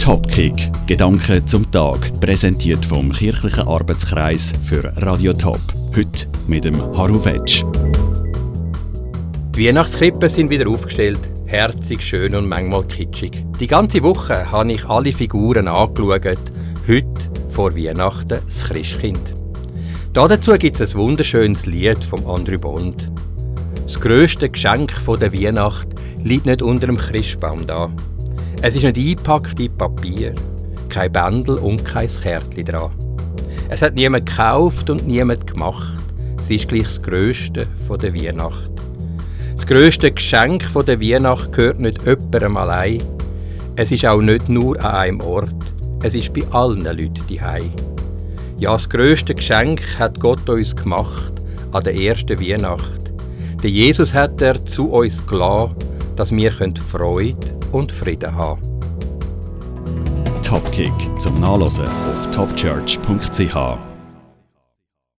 Topkick. Gedanken zum Tag. Präsentiert vom Kirchlichen Arbeitskreis für Radio Top. Heute mit dem Haru Vetsch. Die Weihnachtskrippen sind wieder aufgestellt. Herzig, schön und manchmal kitschig. Die ganze Woche habe ich alle Figuren angeschaut. Heute, vor Weihnachten, das Christkind. Dazu gibt es ein wunderschönes Lied von Andrew Bond. Das grösste Geschenk der Weihnacht liegt nicht unter dem Christbaum da. Es ist nicht eingepackt in Papier, kein Bändel und kein Kärtchen dran. Es hat niemand gekauft und niemand gemacht. Es ist gleich das Grösste der Weihnacht. Das grösste Geschenk der Weihnacht gehört nicht jemandem allein. Es ist auch nicht nur an einem Ort. Es ist bei allen Leuten daheim. Ja, das grösste Geschenk hat Gott uns gemacht an der ersten Weihnacht. Der Jesus hat zu uns gelassen, dass wir Freude und Frieden haben. Topkick zum Nachlesen auf topchurch.ch.